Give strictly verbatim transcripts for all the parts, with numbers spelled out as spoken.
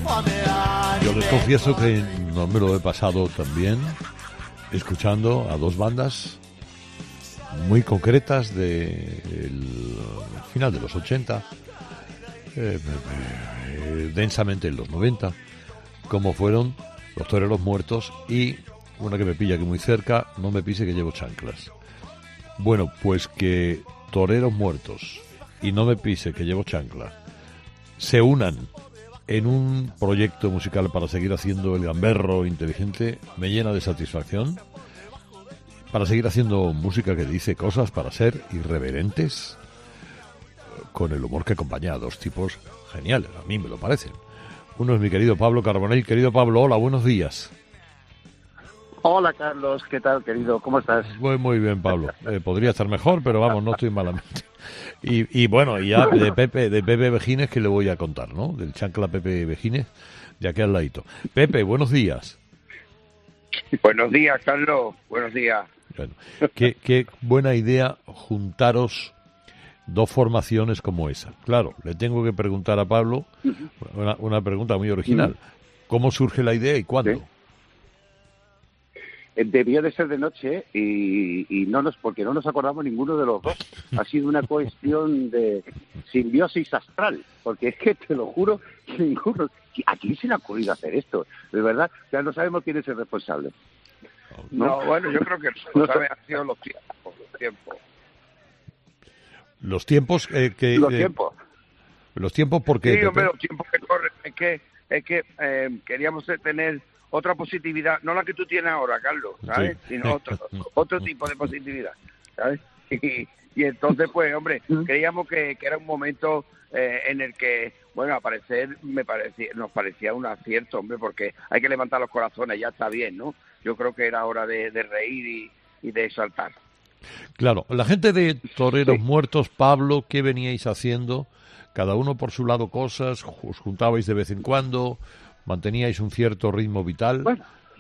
Yo les confieso que no me lo he pasado tan bien escuchando a dos bandas muy concretas del final de los ochenta, eh, eh, densamente en los noventa, como fueron Los Toreros Muertos y una que me pilla aquí muy cerca, No me pise que llevo chanclas. Bueno, pues que Toreros Muertos y No me pise que llevo chanclas se unan en un proyecto musical para seguir haciendo el gamberro inteligente me llena de satisfacción, para seguir haciendo música que dice cosas, para ser irreverentes, con el humor que acompaña a dos tipos geniales, a mí me lo parecen. Uno es mi querido Pablo Carbonell. Querido Pablo, hola, buenos días. Hola Carlos, ¿qué tal, querido? ¿Cómo estás? Muy, muy bien, Pablo. Eh, podría estar mejor, pero vamos, no estoy malamente. Y, y bueno, ya de Pepe, de Pepe Vejines, que le voy a contar, ¿no? Del chancla Pepe Vejines, de aquí al ladito. Pepe, buenos días. Buenos días, Carlos. Buenos días. Bueno, qué, qué buena idea juntaros dos formaciones como esa. Claro, le tengo que preguntar a Pablo una, una pregunta muy original. ¿Cómo surge la idea y cuándo? Sí. Debió de ser de noche y, y no nos, porque no nos acordamos ninguno de los dos. Ha sido una cuestión de simbiosis astral, porque es que te lo juro, ninguno, ¿a quién se le ha ocurrido hacer esto? De verdad, ya no sabemos quién es el responsable. No, no bueno, yo creo que no sabe, han sido los tiempos, los tiempos. Los tiempos eh, que... Los eh, tiempos. Los tiempos porque... Sí, hombre, los tiempos que corren. Es que, es que eh, queríamos tener otra positividad, no la que tú tienes ahora, Carlos, ¿sabes? Sí. Sino otro, otro tipo de positividad, ¿sabes? Y, y entonces, pues, hombre, creíamos que, que era un momento eh, en el que, bueno, aparecer me parecía, nos parecía un acierto, hombre, porque hay que levantar los corazones, ya está bien, ¿no? Yo creo que era hora de, de reír y, y de exaltar. Claro, la gente de Toreros Sí. Muertos, Pablo, ¿qué veníais haciendo? Cada uno por su lado cosas, os juntabais de vez en cuando, manteníais un cierto ritmo vital. Bueno,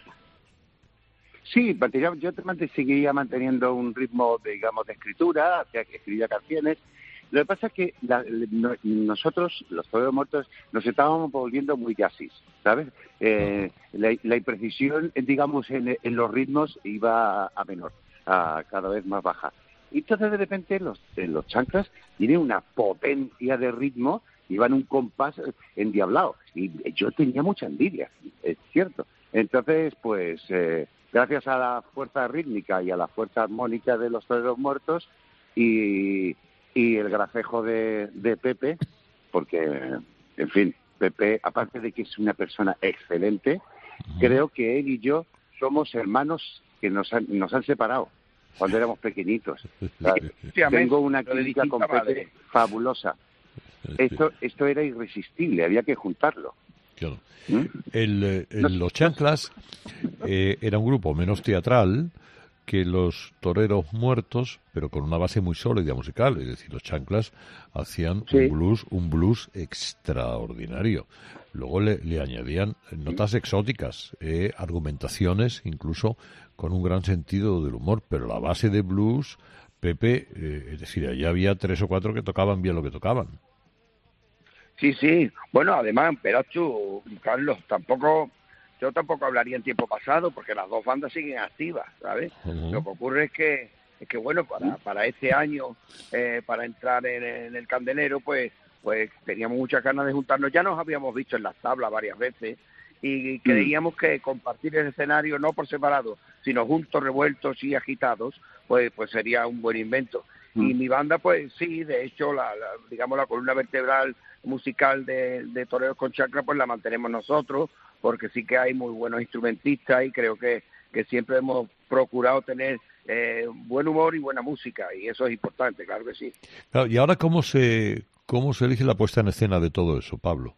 sí, mantenía, yo te mant- seguía manteniendo un ritmo, de, digamos, de escritura, o sea, que escribía canciones. Lo que pasa es que la, no, nosotros, los Toreros Muertos, nos estábamos volviendo muy jazzis, ¿sabes? Eh, uh-huh. la, la imprecisión, digamos, en, en los ritmos iba a menor, a cada vez más baja. Y entonces, de repente, los, los chanclas tienen una potencia de ritmo, iban un compás endiablado. Y yo tenía mucha envidia, es cierto. Entonces, pues, eh, gracias a la fuerza rítmica y a la fuerza armónica de los Toreros Muertos y, y el gracejo de, de Pepe, porque, en fin, Pepe, aparte de que es una persona excelente, uh-huh. creo que él y yo somos hermanos que nos han, nos han separado cuando éramos pequeñitos. Tengo una química con Pepe fabulosa. Esto, esto era irresistible, había que juntarlo. Claro. ¿Mm? El, eh, el, los Chanclas eh, era un grupo menos teatral que los Toreros Muertos, pero con una base muy sólida musical. Es decir, los Chanclas hacían sí. un blues, un blues extraordinario. Luego le, le añadían notas sí. exóticas, eh, argumentaciones, incluso con un gran sentido del humor. Pero la base de blues, Pepe, eh, es decir, allá había tres o cuatro que tocaban bien lo que tocaban. Sí, sí. Bueno, además, Perachu, Carlos, tampoco, yo tampoco hablaría en tiempo pasado, porque las dos bandas siguen activas, ¿sabes? Uh-huh. Lo que ocurre es que, es que bueno, para, para este año, eh, para entrar en, en el Candelero, pues, pues teníamos muchas ganas de juntarnos. Ya nos habíamos visto en las tablas varias veces y creíamos uh-huh. que compartir el escenario, no por separado, sino juntos, revueltos y agitados, pues, pues sería un buen invento. Uh-huh. Y mi banda, pues sí, de hecho, la, la digamos, la columna vertebral musical de, de Toreros con Chancla, pues la mantenemos nosotros, porque sí que hay muy buenos instrumentistas y creo que, que siempre hemos procurado tener eh, buen humor y buena música, y eso es importante, claro que sí. Claro, ¿y ahora cómo se cómo se elige la puesta en escena de todo eso, Pablo?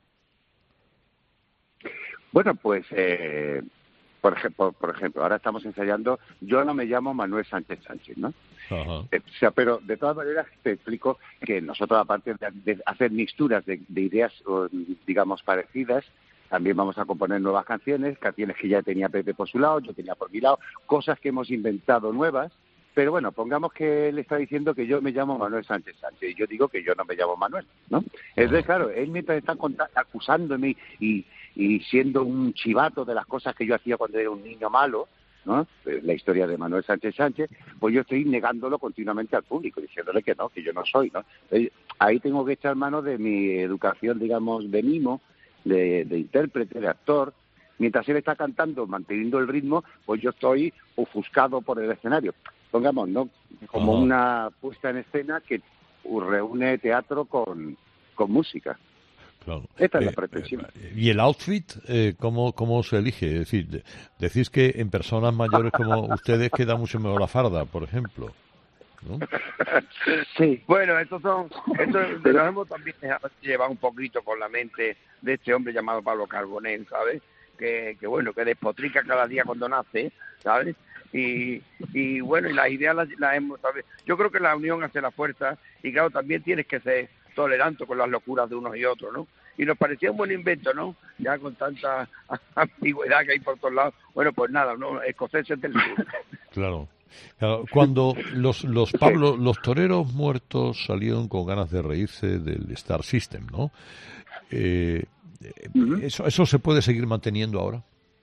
Bueno, pues, eh, por ejemplo, por ejemplo, ahora estamos ensayando, yo no me llamo Manuel Sánchez Sánchez, ¿no? Ajá. Eh, o sea, pero de todas maneras te explico que nosotros, aparte de, de hacer mixturas de, de ideas, digamos, parecidas, también vamos a componer nuevas canciones, canciones que ya tenía Pepe por su lado, yo tenía por mi lado, cosas que hemos inventado nuevas, pero bueno, pongamos que él está diciendo que yo me llamo Manuel Sánchez Sánchez, y yo digo que yo no me llamo Manuel, ¿no? Entonces, claro, él mientras está acusándome y, y siendo un chivato de las cosas que yo hacía cuando era un niño malo, ¿no? La historia de Manuel Sánchez Sánchez, pues yo estoy negándolo continuamente al público, diciéndole que no, que yo no soy, ¿no? Entonces, ahí tengo que echar mano de mi educación, digamos, de mimo, de, de intérprete, de actor. Mientras él está cantando, manteniendo el ritmo, pues yo estoy ofuscado por el escenario. Pongamos, ¿no? Como Ajá. una puesta en escena que reúne teatro con, con música. Claro. Esta es eh, la pretensión. Eh, ¿Y el outfit, eh, cómo, cómo se elige? Es decir, de, decís que en personas mayores como ustedes queda mucho mejor la farda, por ejemplo, ¿no? Sí. Bueno, estos son, estos nos hemos también llevado un poquito con la mente de este hombre llamado Pablo Carbonell, ¿sabes? Que, que bueno, que despotrica cada día cuando nace, ¿sabes? Y, y bueno, y las ideas las, las hemos, ¿sabes? Yo creo que la unión hace la fuerza, y claro, también tienes que ser tolerante con las locuras de unos y otros, ¿no? Y nos parecía un buen invento, ¿no? Ya con tanta ambigüedad que hay por todos lados. Bueno, pues nada, ¿no? Escoceses del sur. Claro. Claro, cuando los los Pablo, los toreros muertos salieron con ganas de reírse del Star System, ¿no? Eh, uh-huh. eso eso se puede seguir manteniendo ahora.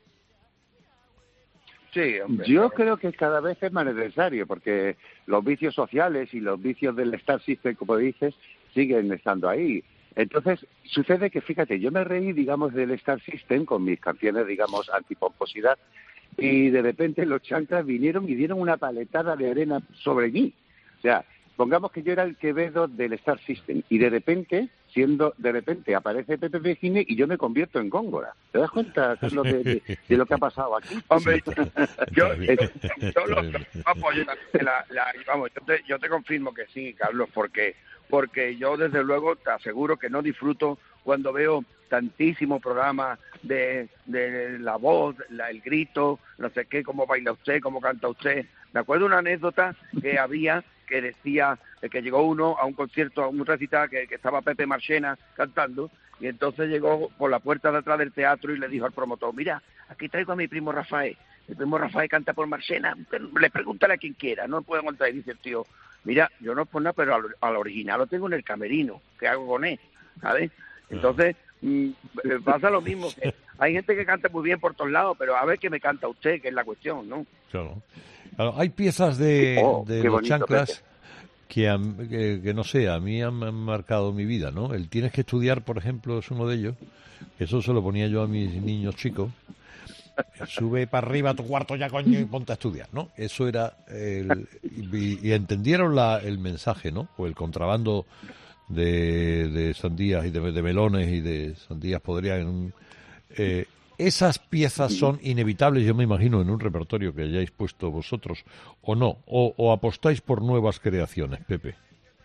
Sí, hombre. Yo creo que cada vez es más necesario, porque los vicios sociales y los vicios del Star System, como dices, siguen estando ahí. Entonces, sucede que, fíjate, yo me reí, digamos, del Star System con mis canciones, digamos, antipomposidad, y de repente los chanclas vinieron y dieron una paletada de arena sobre mí. O sea, pongamos que yo era el Quevedo del Star System, y de repente, siendo, de repente aparece Pepe Pejine y yo me convierto en Góngora. ¿Te das cuenta, Carlos, de, de, de lo que ha pasado aquí? Hombre, yo, yo lo apoyo, la, la, vamos, yo te, yo te confirmo que sí, Carlos, porque porque yo desde luego te aseguro que no disfruto cuando veo tantísimos programas de, de la voz, la, el grito, no sé qué, cómo baila usted, cómo canta usted. Me acuerdo una anécdota que había que decía que llegó uno a un concierto, a un recital que, que estaba Pepe Marchena cantando, y entonces llegó por la puerta de atrás del teatro y le dijo al promotor: mira, aquí traigo a mi primo Rafael, el primo Rafael canta por Marchena, le pregúntale a quien quiera, no puedo contar. Y dice el tío: mira, yo no es por nada, pero al, al original lo tengo en el camerino, ¿qué hago con él? ¿Sabes? Entonces, mmm, pasa lo mismo, que hay gente que canta muy bien por todos lados, pero a ver qué me canta usted, que es la cuestión, ¿no? Claro. Claro, hay piezas de, oh, de los bonito, chanclas que, a, que, que, no sé, a mí han, han marcado mi vida, ¿no? El Tienes que estudiar, por ejemplo, es uno de ellos. Eso se lo ponía yo a mis niños chicos. Sube para arriba a tu cuarto ya, coño, y ponte a estudiar, ¿no? Eso era el, y, y entendieron la, el mensaje, ¿no? O el contrabando de, de sandías y de, de melones y de sandías podrían... Eh, esas piezas son inevitables, yo me imagino, en un repertorio que hayáis puesto vosotros, ¿o no? ¿O, o apostáis por nuevas creaciones, Pepe?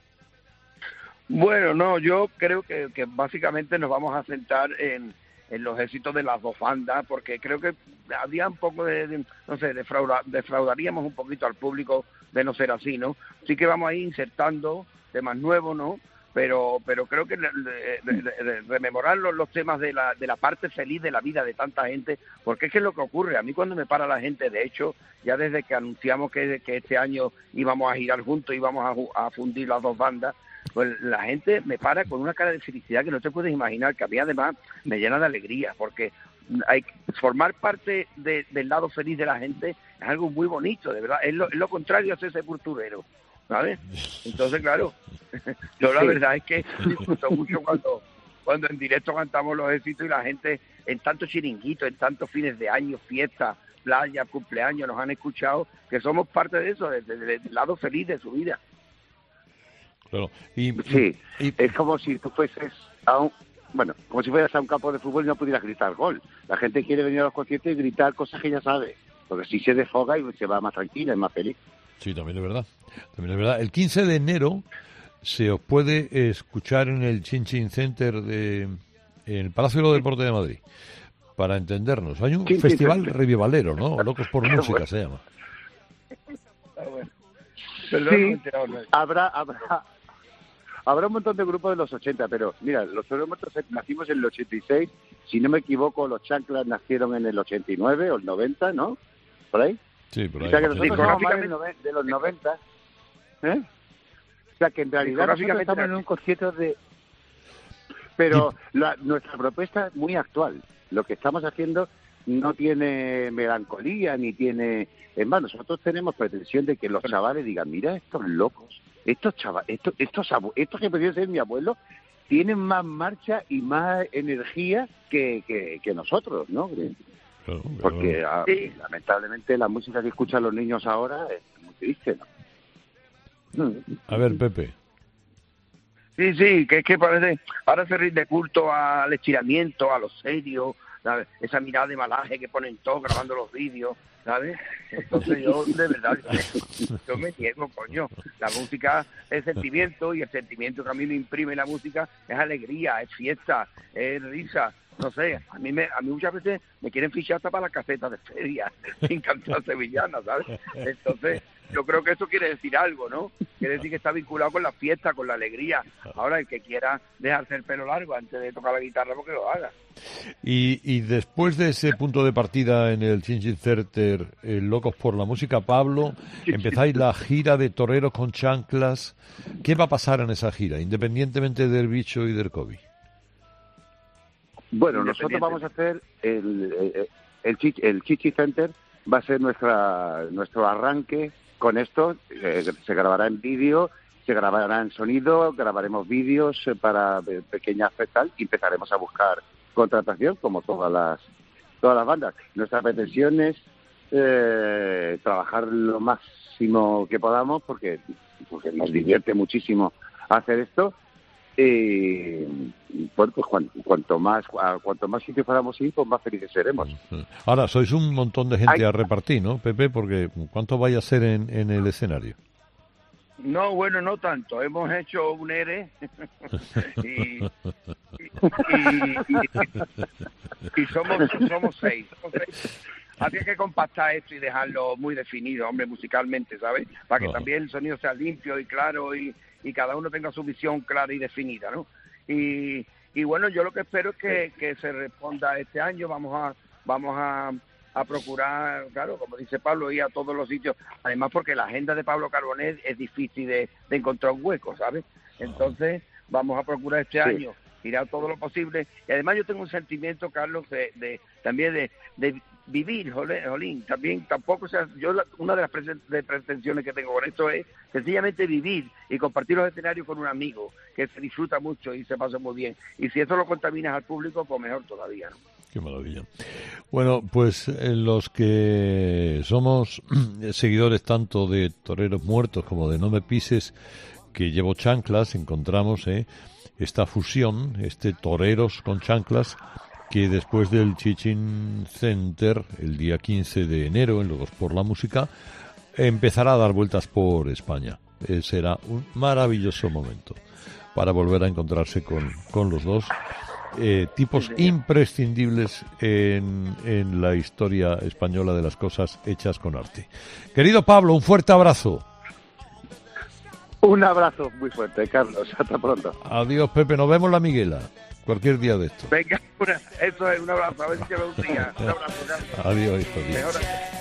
Bueno, no, yo creo que, que básicamente nos vamos a centrar en en los éxitos de las dos bandas, porque creo que había un poco de, de no sé, defrauda, defraudaríamos un poquito al público de no ser así, ¿no? Sí que vamos a ir insertando temas nuevos, ¿no? Pero pero creo que de, de, de, de rememorar los, los temas de la de la parte feliz de la vida de tanta gente, porque es que es lo que ocurre. A mí cuando me para la gente, de hecho, ya desde que anunciamos que, que este año íbamos a girar juntos, íbamos a, a fundir las dos bandas, pues la gente me para con una cara de felicidad que no te puedes imaginar, que a mí además me llena de alegría, porque hay formar parte de, del lado feliz de la gente es algo muy bonito, de verdad, es lo, es lo contrario a ser sepulturero, ¿sabes? Entonces, claro, yo la verdad es que disfruto mucho cuando cuando en directo cantamos los éxitos y la gente en tantos chiringuitos, en tantos fines de año, fiestas, playa, cumpleaños, nos han escuchado, que somos parte de eso, de, de, de, del lado feliz de su vida. Claro. Y, sí, y, es como si tú fueses a un, bueno, como si fueras a un campo de fútbol y no pudieras gritar gol. La gente quiere venir a los conciertos y gritar cosas que ya sabe, porque si se desfoga y se va más tranquila, es más feliz. Sí, también es verdad. También es verdad. El quince de enero se os puede escuchar en el Chin Chin Center de en el Palacio de los Deportes de Madrid. Para entendernos, hay un Chin festival Chin revivalero, ¿no? Locos por música bueno. Se llama. Sí, habrá, habrá, habrá un montón de grupos de los ochenta, pero mira, los Toreros Muertos nacimos en el ochenta y seis, si no me equivoco, los Chanclas nacieron en el ochenta y nueve o el noventa, ¿no? ¿Por ahí? Sí, por ahí. O sea que nosotros somos más de los noventa, ¿eh? O sea que en realidad nosotros estamos en un concierto de... Pero la, nuestra propuesta es muy actual. Lo que estamos haciendo no tiene melancolía ni tiene... Es más, nosotros tenemos pretensión de que los chavales digan, mira estos locos, estos chavales, estos, estos, abu- estos que podrían ser mi abuelo, tienen más marcha y más energía que, que, que nosotros, ¿no? Claro, claro. Porque a, sí. lamentablemente la música que escuchan los niños ahora es muy triste, ¿no? A ver, Pepe. Sí, sí, que es que parece, ahora se rinde culto al estiramiento, a lo serio, ¿sabes? Esa mirada de malaje que ponen todos grabando los vídeos, ¿sabes? Entonces yo, de verdad, yo, yo me niego, coño. La música es sentimiento y el sentimiento que a mí me imprime la música es alegría, es fiesta, es risa. No sé, a mí me, a mí muchas veces me quieren fichar hasta para las casetas de feria, sin cantar sevillana, ¿sabes? Entonces, yo creo que eso quiere decir algo, ¿no? Quiere decir que está vinculado con la fiesta, con la alegría. Ahora, el que quiera dejarse el pelo largo antes de tocar la guitarra, porque lo haga. Y, y después de ese punto de partida en el Chin Chin Center, eh, Locos por la Música, Pablo, empezáis la gira de Toreros con Chanclas. ¿Qué va a pasar en esa gira, independientemente del bicho y del COVID? Bueno, nosotros vamos a hacer el, el, el, Chichi, el Chichi Center, va a ser nuestra nuestro arranque con esto. Eh, se grabará en vídeo, se grabará en sonido, grabaremos vídeos para pequeñas fetal y empezaremos a buscar contratación como todas las todas las bandas. Nuestra pretensión es eh, trabajar lo máximo que podamos porque, porque nos divierte muchísimo hacer esto. Eh, bueno, pues cuanto, cuanto más a, cuanto más sitios podamos ir, pues más felices seremos. Ahora, sois un montón de gente Ay. a repartir, ¿no, Pepe? Porque ¿cuánto vaya a ser en, en el escenario? No, bueno, no tanto. Hemos hecho un E R E y, y, y, y, y somos, somos seis. Somos seis. Había que compactar esto y dejarlo muy definido, hombre, musicalmente, ¿sabes? Para que oh. también el sonido sea limpio y claro y, y cada uno tenga su visión clara y definida, ¿no? Y, y bueno, yo lo que espero es que, que se responda este año. Vamos a vamos a, a procurar, claro, como dice Pablo, ir a todos los sitios. Además, porque la agenda de Pablo Carbonell es difícil de, de encontrar un hueco, ¿sabes? Entonces, vamos a procurar este sí. año ir a todo lo posible. Y además yo tengo un sentimiento, Carlos, de, de también de, de vivir, Jolín, también tampoco, o sea, yo la, una de las presen, de pretensiones que tengo con esto es sencillamente vivir y compartir los escenarios con un amigo que se disfruta mucho y se pasa muy bien. Y si eso lo contaminas al público, pues mejor todavía, ¿no? Qué maravilla. Bueno, pues eh, los que somos seguidores tanto de Toreros Muertos como de No Me Pises, que llevo chanclas, encontramos eh, esta fusión, este Toreros con Chanclas, que después del Chichin Center, el día quince de enero, en Locos por la Música, empezará a dar vueltas por España. Eh, será un maravilloso momento para volver a encontrarse con, con los dos eh, tipos imprescindibles en, en la historia española de las cosas hechas con arte. Querido Pablo, un fuerte abrazo. Un abrazo muy fuerte, Carlos. Hasta pronto. Adiós, Pepe. Nos vemos en la Miguela. Cualquier día de esto. Venga, una, eso es un abrazo. A ver si te veo un día. Un abrazo. Gracias. Adiós, historia.